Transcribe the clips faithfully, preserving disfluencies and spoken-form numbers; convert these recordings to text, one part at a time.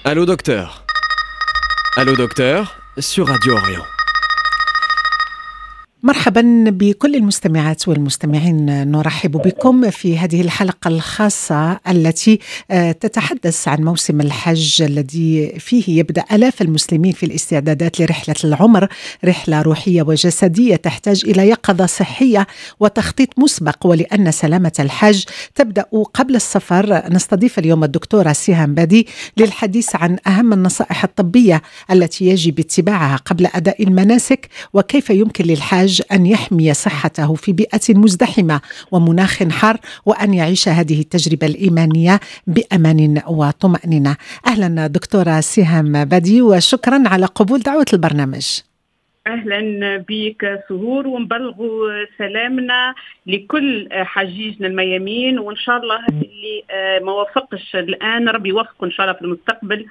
Allô docteur. Allô docteur sur Radio Orient. مرحبا بكل المستمعات والمستمعين، نرحب بكم في هذه الحلقة الخاصة التي تتحدث عن موسم الحج الذي فيه يبدأ آلاف المسلمين في الاستعدادات لرحلة العمر، رحلة روحية وجسدية تحتاج إلى يقظة صحية وتخطيط مسبق، ولأن سلامة الحاج تبدأ قبل السفر. نستضيف اليوم الدكتورة سهام بادي للحديث عن أهم النصائح الطبية التي يجب اتباعها قبل أداء المناسك، وكيف يمكن للحاج أن يحمي صحته في بيئة مزدحمة ومناخ حار، وأن يعيش هذه التجربة الإيمانية بأمان وطمأنينة. أهلا دكتورة سهام بادي، وشكرا على قبول دعوة البرنامج. أهلا بك سهور، ونبلغوا سلامنا لكل حجيجنا الميامين، وإن شاء الله اللي ما وفقش الآن ربي يوفقه إن شاء الله في المستقبل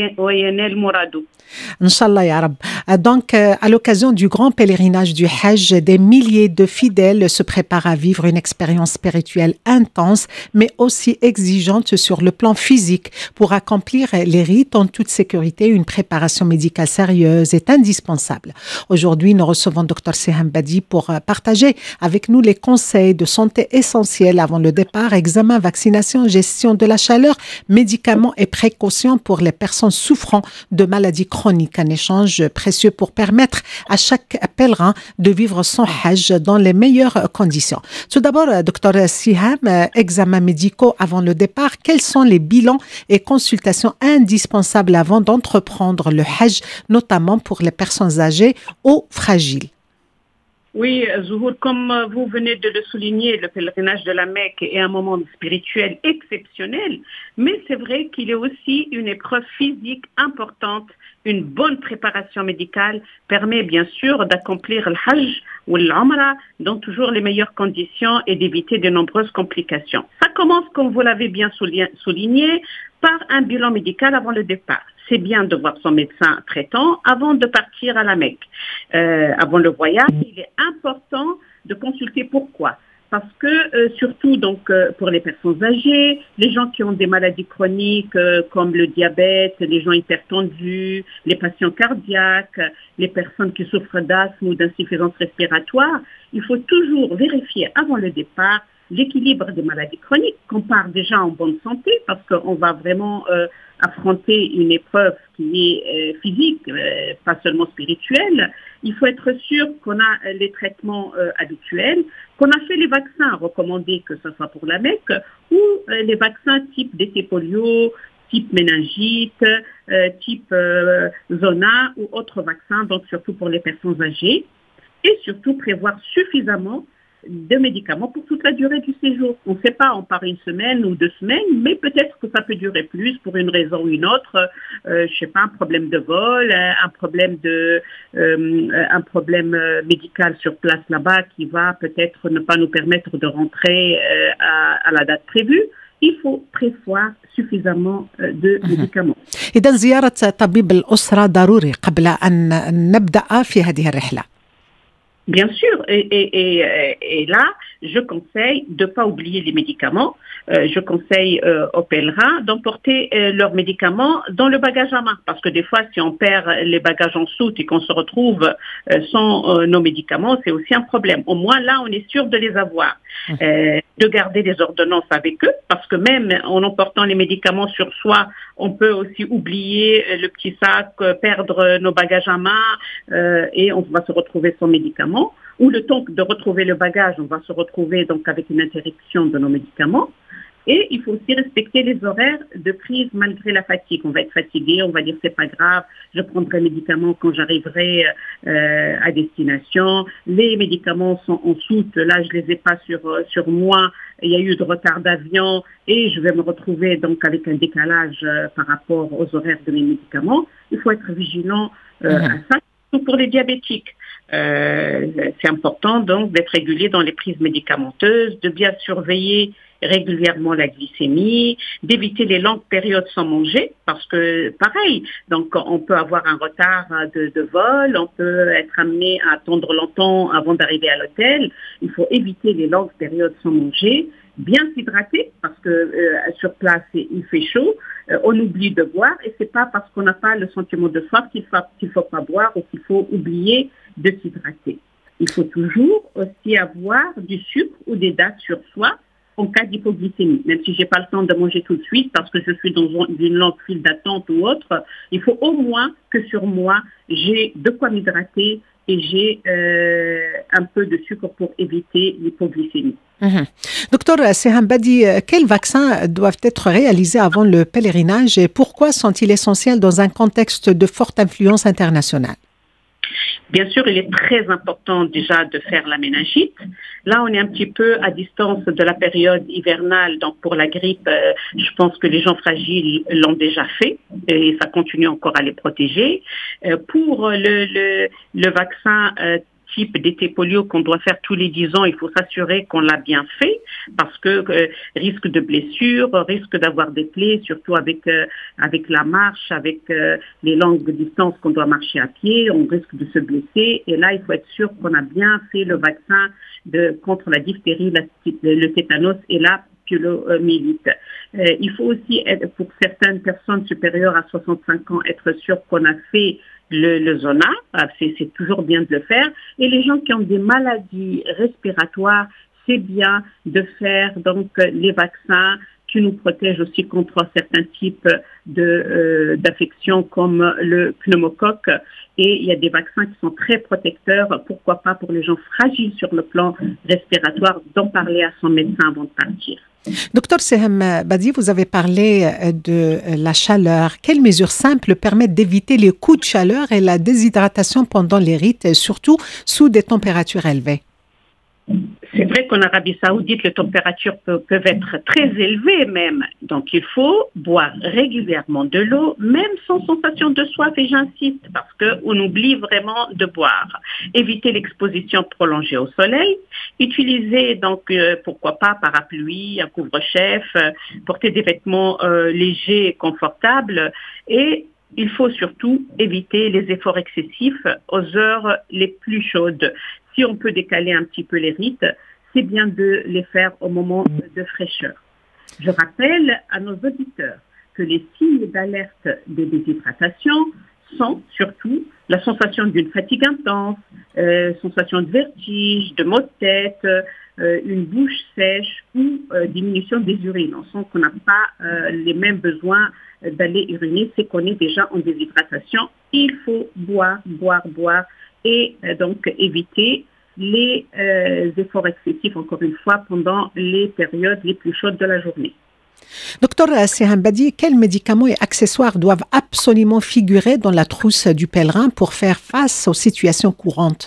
وينال مراده. Inch'Allah ya Rab. Donc, à l'occasion du grand pèlerinage du Hajj, des milliers de fidèles se préparent à vivre une expérience spirituelle intense, mais aussi exigeante sur le plan physique. Pour accomplir les rites en toute sécurité, une préparation médicale sérieuse est indispensable. Aujourd'hui, nous recevons Dr Seham Badi pour partager avec nous les conseils de santé essentiels avant le départ: examen, vaccination, gestion de la chaleur, médicaments et précautions pour les personnes souffrant de maladies chroniques. Un échange précieux pour permettre à chaque pèlerin de vivre son Hajj dans les meilleures conditions. Tout d'abord, Dr Seham, examens médicaux avant le départ. Quels sont les bilans et consultations indispensables avant d'entreprendre le Hajj, notamment pour les personnes âgées ou fragiles? Oui, Zouhour, comme vous venez de le souligner, le pèlerinage de la Mecque est un moment spirituel exceptionnel, mais c'est vrai qu'il est aussi une épreuve physique importante. Une bonne préparation médicale permet bien sûr d'accomplir le Hajj ou l'Umrah dans toujours les meilleures conditions et d'éviter de nombreuses complications. Ça commence, comme vous l'avez bien souligné, par un bilan médical avant le départ. C'est bien de voir son médecin traitant avant de partir à la Mecque. Euh, avant le voyage, il est important de consulter pourquoi. Parce que, euh, surtout donc euh, pour les personnes âgées, les gens qui ont des maladies chroniques euh, comme le diabète, les gens hypertendus, les patients cardiaques, les personnes qui souffrent d'asthme ou d'insuffisance respiratoire, il faut toujours vérifier avant le départ l'équilibre des maladies chroniques, qu'on part déjà en bonne santé, parce qu'on va vraiment euh, affronter une épreuve qui est euh, physique, euh, pas seulement spirituelle. Il faut être sûr qu'on a les traitements euh, habituels, qu'on a fait les vaccins recommandés, que ce soit pour la Mecque, ou euh, les vaccins type D T polio, type méningite, euh, type euh, zona ou autres vaccins, donc surtout pour les personnes âgées, et surtout prévoir suffisamment de médicaments pour toute la durée du séjour. On ne sait pas, on part une semaine ou deux semaines, mais peut-être que ça peut durer plus pour une raison ou une autre. Euh, je sais pas, un problème de vol, un problème de, euh, un problème médical sur place là-bas qui va peut-être ne pas nous permettre de rentrer euh, à, à la date prévue. Il faut prévoir suffisamment de médicaments. إذا زيارة طبيب الأسرة ضروري قبل أن نبدأ في هذه الرحلة. Bien sûr, et, et, et, et là, je conseille de ne pas oublier les médicaments. Euh, je conseille euh, aux pèlerins d'emporter euh, leurs médicaments dans le bagage à main. Parce que des fois, si on perd les bagages en soute et qu'on se retrouve euh, sans euh, nos médicaments, c'est aussi un problème. Au moins, là, on est sûr de les avoir. Euh, de garder des ordonnances avec eux, parce que même en emportant les médicaments sur soi, on peut aussi oublier le petit sac, perdre nos bagages à main euh, et on va se retrouver sans médicaments. Ou le temps de retrouver le bagage, on va se retrouver donc avec une interruption de nos médicaments. Et il faut aussi respecter les horaires de prise malgré la fatigue. On va être fatigué, on va dire c'est pas grave, je prendrai les médicaments quand j'arriverai euh, à destination. Les médicaments sont en soute, là je les ai pas sur sur moi. Il y a eu de retard d'avion et je vais me retrouver donc avec un décalage euh, par rapport aux horaires de mes médicaments. Il faut être vigilant euh, mmh. à ça, surtout pour les diabétiques. Euh, c'est important donc d'être régulier dans les prises médicamenteuses, de bien surveiller régulièrement la glycémie, d'éviter les longues périodes sans manger, parce que pareil, donc on peut avoir un retard de, de vol, on peut être amené à attendre longtemps avant d'arriver à l'hôtel. Il faut éviter les longues périodes sans manger, bien s'hydrater parce que euh, sur place il fait chaud, euh, on oublie de boire et c'est pas parce qu'on n'a pas le sentiment de soif qu'il faut qu'il faut pas boire ou qu'il faut oublier de s'hydrater. Il faut toujours aussi avoir du sucre ou des dattes sur soi en cas d'hypoglycémie. Même si j'ai pas le temps de manger tout de suite parce que je suis dans une longue file d'attente ou autre, il faut au moins que sur moi j'ai de quoi m'hydrater et j'ai euh, un peu de sucre pour éviter l'hypoglycémie. Mmh. Docteur Seham Badi, quels vaccins doivent être réalisés avant le pèlerinage et pourquoi sont-ils essentiels dans un contexte de forte influence internationale? Bien sûr, il est très important déjà de faire la méningite. Là, on est un petit peu à distance de la période hivernale. Donc, pour la grippe, euh, je pense que les gens fragiles l'ont déjà fait et ça continue encore à les protéger. Euh, pour le, le, le vaccin euh, type d'été polio qu'on doit faire tous les dix ans, il faut s'assurer qu'on l'a bien fait parce que euh, risque de blessure, risque d'avoir des plaies, surtout avec euh, avec la marche, avec euh, les longues distances qu'on doit marcher à pied, on risque de se blesser et là il faut être sûr qu'on a bien fait le vaccin de contre la diphtérie, la, le tétanos et la poliomyélite. Euh, il faut aussi être, pour certaines personnes supérieures à soixante-cinq ans, être sûr qu'on a fait Le, le zona, c'est, c'est toujours bien de le faire. Et les gens qui ont des maladies respiratoires, c'est bien de faire donc les vaccins qui nous protègent aussi contre certains types de, euh, d'affections comme le pneumocoque. Et il y a des vaccins qui sont très protecteurs, pourquoi pas pour les gens fragiles sur le plan respiratoire, d'en parler à son médecin avant de partir. Docteur Seham Badi, vous avez parlé de la chaleur. Quelles mesures simples permettent d'éviter les coups de chaleur et la déshydratation pendant les rites, surtout sous des températures élevées? C'est vrai qu'en Arabie Saoudite, les températures peuvent, peuvent être très élevées même. Donc, il faut boire régulièrement de l'eau, même sans sensation de soif, et j'insiste, parce qu'on oublie vraiment de boire. Éviter l'exposition prolongée au soleil. Utiliser, donc, euh, pourquoi pas, parapluie, un couvre-chef, euh, porter des vêtements euh, légers et confortables. Et il faut surtout éviter les efforts excessifs aux heures les plus chaudes. Si on peut décaler un petit peu les rites, c'est bien de les faire au moment de fraîcheur. Je rappelle à nos auditeurs que les signes d'alerte de déshydratation sont surtout la sensation d'une fatigue intense, euh, sensation de vertige, de maux de tête, euh, une bouche sèche ou euh, diminution des urines. On sent qu'on n'a pas euh, les mêmes besoins d'aller uriner, c'est qu'on est déjà en déshydratation. Il faut boire, boire, boire et euh, donc éviter les euh, efforts excessifs, encore une fois, pendant les périodes les plus chaudes de la journée. Docteur Seham Badi, quels médicaments et accessoires doivent absolument figurer dans la trousse du pèlerin pour faire face aux situations courantes?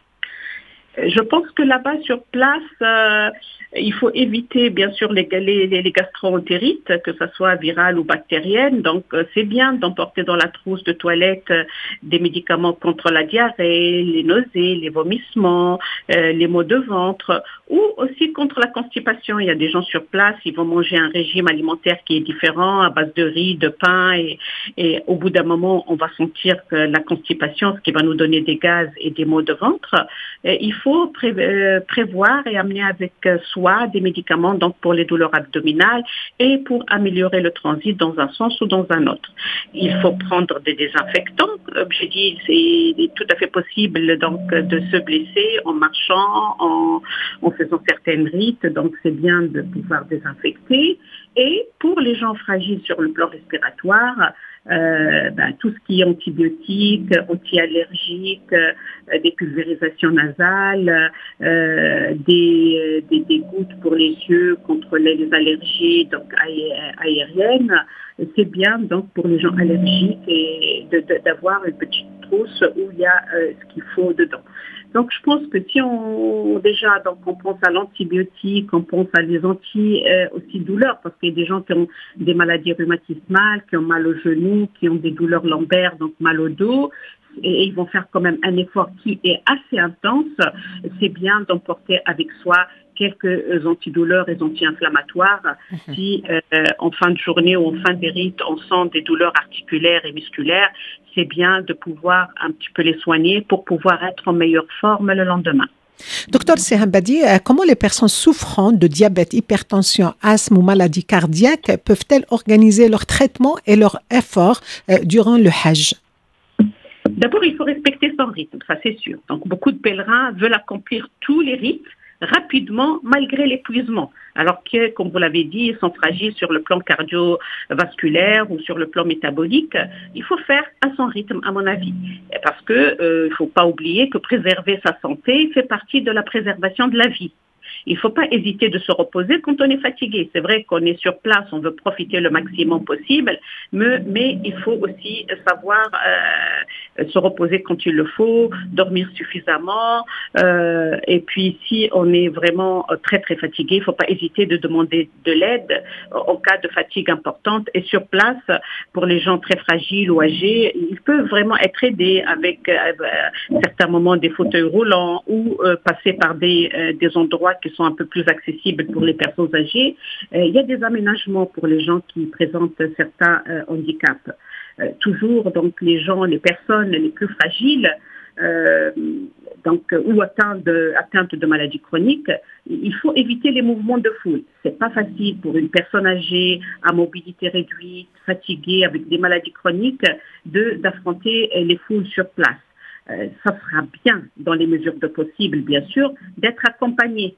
Je pense que là-bas, sur place, euh, il faut éviter, bien sûr, les, les, les gastro-entérites, que ce soit virales ou bactériennes. Donc, euh, c'est bien d'emporter dans la trousse de toilette euh, des médicaments contre la diarrhée, les nausées, les vomissements, euh, les maux de ventre, ou aussi contre la constipation. Il y a des gens sur place, ils vont manger un régime alimentaire qui est différent, à base de riz, de pain, et, et au bout d'un moment, on va sentir que la constipation, ce qui va nous donner des gaz et des maux de ventre, et il faut pré- euh, prévoir et amener avec soi des médicaments donc pour les douleurs abdominales et pour améliorer le transit dans un sens ou dans un autre. Il faut prendre des désinfectants. J'ai dit, c'est tout à fait possible donc de se blesser en marchant, en, en faisant certaines rites, donc c'est bien de pouvoir désinfecter. Et pour les gens fragiles sur le plan respiratoire, Euh, ben, tout ce qui est antibiotiques, anti-allergiques, euh, des pulvérisations nasales, euh, des, des, des gouttes pour les yeux contre les, les allergies donc aé- aériennes. C'est bien donc pour les gens allergiques et de, de, d'avoir une petite trousse où il y a euh, ce qu'il faut dedans. Donc je pense que si on déjà donc on pense à l'antibiotique, on pense à les anti euh, aussi douleurs parce qu'il y a des gens qui ont des maladies rhumatismales, qui ont mal au genou, qui ont des douleurs lombaires, donc mal au dos, et ils vont faire quand même un effort qui est assez intense. C'est bien d'emporter avec soi quelques antidouleurs et anti-inflammatoires. Mmh. Si euh, en fin de journée ou en fin des rites, on sent des douleurs articulaires et musculaires, c'est bien de pouvoir un petit peu les soigner pour pouvoir être en meilleure forme le lendemain. Docteur Siham Badi, comment les personnes souffrant de diabète, hypertension, asthme ou maladie cardiaque peuvent-elles organiser leur traitement et leur effort durant le Hajj? D'abord, il faut respecter son rythme, ça c'est sûr. Donc, beaucoup de pèlerins veulent accomplir tous les rites rapidement, malgré l'épuisement. Alors que, comme vous l'avez dit, ils sont fragiles sur le plan cardiovasculaire ou sur le plan métabolique. Il faut faire à son rythme, à mon avis. Parce que, euh, il faut pas oublier que préserver sa santé fait partie de la préservation de la vie. Il ne faut pas hésiter de se reposer quand on est fatigué. C'est vrai qu'on est sur place, on veut profiter le maximum possible, mais, mais il faut aussi savoir euh, se reposer quand il le faut, dormir suffisamment. Euh, et puis, si on est vraiment très, très fatigué, il ne faut pas hésiter de demander de l'aide en cas de fatigue importante. Et sur place, pour les gens très fragiles ou âgés, ils peuvent vraiment être aidés avec euh, certains moments des fauteuils roulants ou euh, passer par des, euh, des endroits qui sont un peu plus accessibles pour les personnes âgées. Euh, il y a des aménagements pour les gens qui présentent certains euh, handicaps. Euh, toujours, donc, les gens, les personnes les plus fragiles, euh, donc, ou atteintes de, atteintes de maladies chroniques, il faut éviter les mouvements de foule. C'est pas facile pour une personne âgée à mobilité réduite, fatiguée, avec des maladies chroniques, de, d'affronter les foules sur place. Euh, ça sera bien, dans les mesures de possible, bien sûr, d'être accompagné.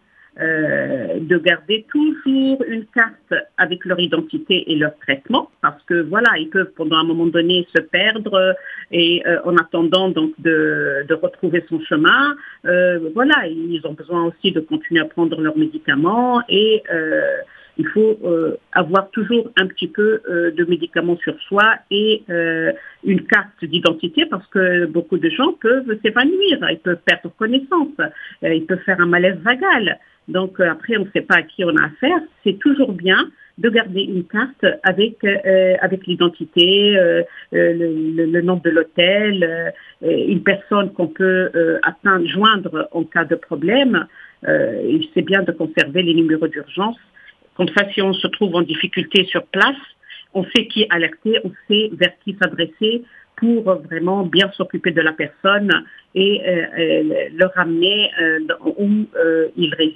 Euh, de garder toujours une carte avec leur identité et leur traitement, parce que voilà, ils peuvent pendant un moment donné se perdre et euh, en attendant donc de, de retrouver son chemin, euh, voilà, ils ont besoin aussi de continuer à prendre leurs médicaments et euh, il faut euh, avoir toujours un petit peu euh, de médicaments sur soi et euh, une carte d'identité, parce que beaucoup de gens peuvent s'évanouir, ils peuvent perdre connaissance, euh, ils peuvent faire un malaise vagal. Donc euh, après, on ne sait pas à qui on a affaire. C'est toujours bien de garder une carte avec euh, avec l'identité, euh, le, le, le nom de l'hôtel, euh, une personne qu'on peut euh, atteindre, joindre en cas de problème. Euh, c'est bien de conserver les numéros d'urgence. Comme ça, si on se trouve en difficulté sur place, on sait qui alerter, on sait vers qui s'adresser pour vraiment bien s'occuper de la personne et euh, euh, le ramener euh, où euh, il réside.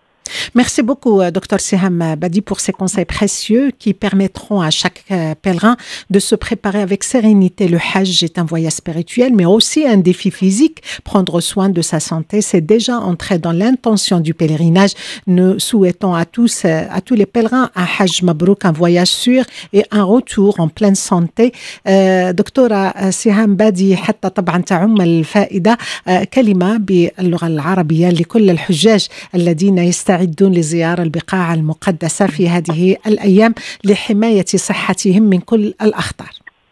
Merci beaucoup, docteur Siham Badi, pour ces conseils précieux qui permettront à chaque pèlerin de se préparer avec sérénité. Le Hajj est un voyage spirituel, mais aussi un défi physique. Prendre soin de sa santé, c'est déjà entrer dans l'intention du pèlerinage. Nous souhaitons à tous, à tous les pèlerins, un Hajj Mabrouk, un voyage sûr et un retour en pleine santé. دكتورة سهام بادي، حتى طبعا تعم الفائدة، كلمة باللغة العربية لكل الحجاج الذين يستعدون لزيارة البقاع المقدسة في هذه الأيام لحماية صحتهم من كل الأخطار.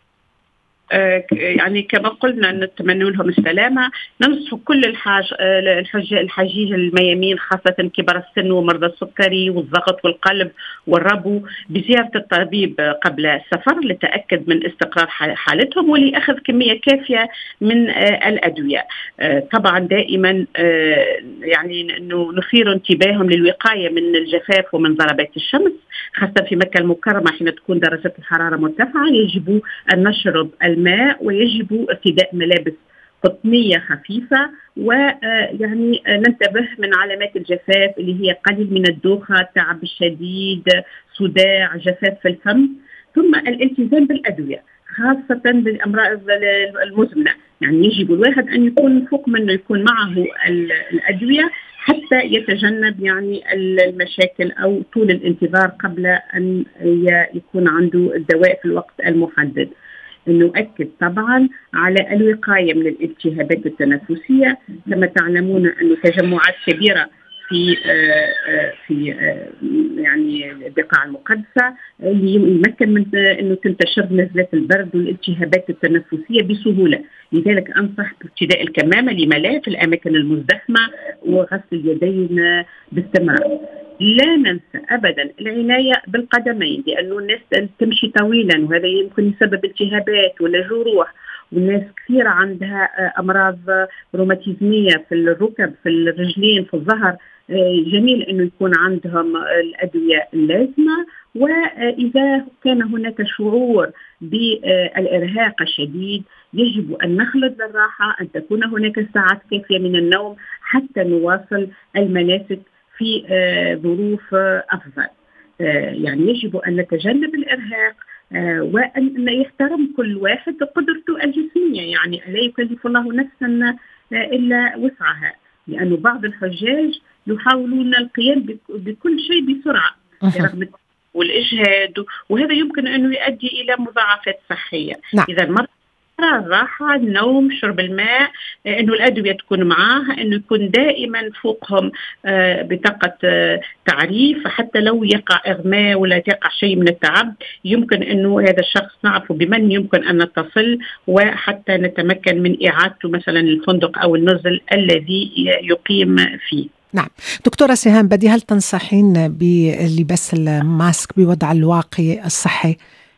يعني كما قلنا نتمنى لهم السلامة. ننصح كل الحاج الحج الحجيج الميامين، خاصة كبار السن ومرضى السكري والضغط والقلب والربو، بزيارة الطبيب قبل السفر للتأكد من استقرار حالتهم ولأخذ كمية كافية من الأدوية. طبعا دائما يعني أنه نثير انتباههم للوقاية من الجفاف ومن ضربات الشمس، خاصة في مكة المكرمة حين تكون درجة الحرارة مرتفعة. يجب أن نشرب الماء ويجب ارتداء ملابس قطنية خفيفة، ويعني ننتبه من علامات الجفاف اللي هي قليل من الدوخة، التعب الشديد، صداع، جفاف في الفم، ثم الالتزام بالأدوية خاصة بالأمراض المزمنة. يعني يجب الواحد أن يكون فوق منه يكون معه الأدوية حتى يتجنب يعني المشاكل أو طول الانتظار قبل أن يكون عنده الدواء في الوقت المحدد. نؤكد طبعا على الوقاية من الالتهابات التنفسية. كما تعلمون أن تجمعات كبيرة في في يعني البقاع المقدسة اللي يمكن من أنه تنتشر نزلات البرد والالتهابات التنفسية بسهولة. لذلك أنصح بارتداء الكمامة لما لا في الأماكن المزدحمة وغسل اليدين باستمرار. لا ننسى أبدا العناية بالقدمين، لأنه الناس تمشي طويلا وهذا يمكن يسبب التهابات ولا جروح، والناس كثيرة عندها أمراض روماتيزمية في الركب، في الرجلين، في الظهر. جميل أنه يكون عندهم الأدوية اللازمة. وإذا كان هناك شعور بالإرهاق الشديد يجب أن نخلط للراحة، أن تكون هناك ساعات كافية من النوم حتى نواصل المناسك في ظروف أفضل. يعني يجب أن نتجنب الإرهاق وأن يحترم كل واحد قدرته الجسمية، يعني لا يكلف الله نفسا إلا وسعها، لأن بعض الحجاج يحاولون القيام بكل شيء بسرعة برغم والإجهاد، وهذا يمكن أنه يؤدي إلى مضاعفات صحية. نعم. إذا المرض الراحة، النوم، شرب الماء، أنه الأدوية تكون معاه، أنه يكون دائما فوقهم بطاقة تعريف، حتى لو يقع إغماء ولا يقع شيء من التعب يمكن أنه هذا الشخص نعرف بمن يمكن أن نتصل وحتى نتمكن من إعادته مثلا الفندق أو النزل الذي يقيم فيه. نعم. دكتورة سهام بدي، هل تنصحين بلبس الماسك بوضع الواقي الصحي؟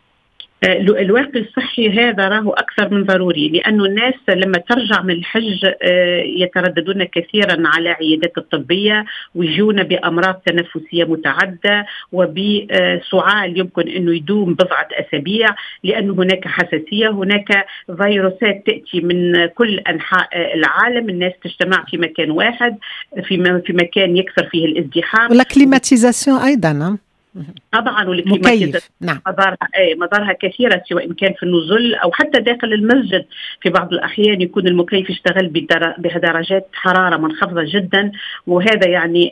الواقي الصحي هذا راه أكثر من ضروري، لأنه الناس لما ترجع من الحج يترددون كثيرا على عيادات الطبية ويجون بأمراض تنفسية متعددة وبسعال يمكن أنه يدوم بضعة أسابيع، لأن هناك حساسية، هناك فيروسات تأتي من كل أنحاء العالم، الناس تجتمع في مكان واحد، في في مكان يكثر فيه الازدحام، والكليماتيزاسيون أيضا طبعا، مكيف. نعم. مضارها اي مضارها كثيره، سواء كان في النزول او حتى داخل المسجد. في بعض الاحيان يكون المكيف يشتغل بدرجات حراره منخفضه جدا، وهذا يعني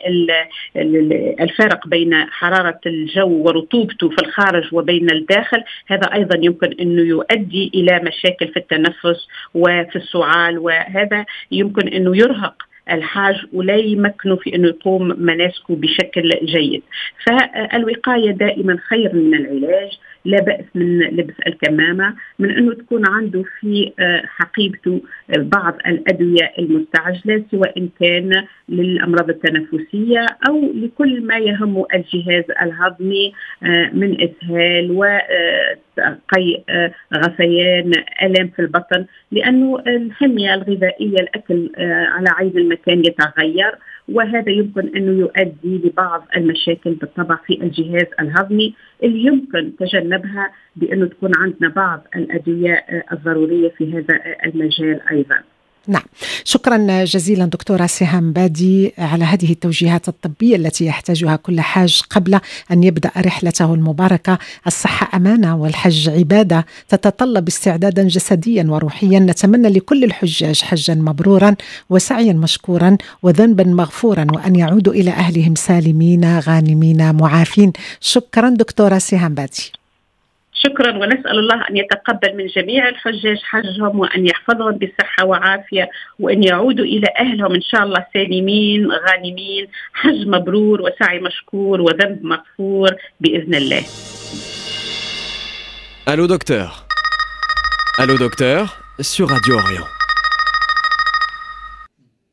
الفرق بين حراره الجو ورطوبته في الخارج وبين الداخل، هذا ايضا يمكن انه يؤدي الى مشاكل في التنفس وفي السعال، وهذا يمكن انه يرهق الحاج ولا يمكنه في أنه يقوم مناسكه بشكل جيد. فالوقاية دائما خير من العلاج. لا بأس من لبس الكمامة، من أنه تكون عنده في حقيبته بعض الأدوية المستعجلة، سواء كان للأمراض التنفسية أو لكل ما يهم الجهاز الهضمي من إسهال وقيء، غثيان، ألم في البطن، لأنه الحمية الغذائية الأكل على عين المكان يتغير، وهذا يمكن أنه يؤدي لبعض المشاكل بالطبع في الجهاز الهضمي اللي يمكن تجنبها بأنه تكون عندنا بعض الأدوية الضرورية في هذا المجال أيضا. نعم. شكرا جزيلا دكتورة سهام بادي على هذه التوجيهات الطبية التي يحتاجها كل حاج قبل أن يبدأ رحلته المباركة. الصحة أمانة والحج عبادة تتطلب استعدادا جسديا وروحيا. نتمنى لكل الحجاج حجا مبرورا وسعيا مشكورا وذنبا مغفورا، وأن يعودوا إلى أهلهم سالمين غانمين معافين. شكرا دكتورة سهام بادي. شكرا، ونسأل الله أن يتقبل من جميع الحجاج حجهم، وأن يحفظهم بصحة وعافية، وأن يعودوا إلى أهلهم إن شاء الله سالمين غانمين. حج مبرور وسعي مشكور وذنب مغفور بإذن الله. Allô docteur. Allô docteur sur Radio Orient.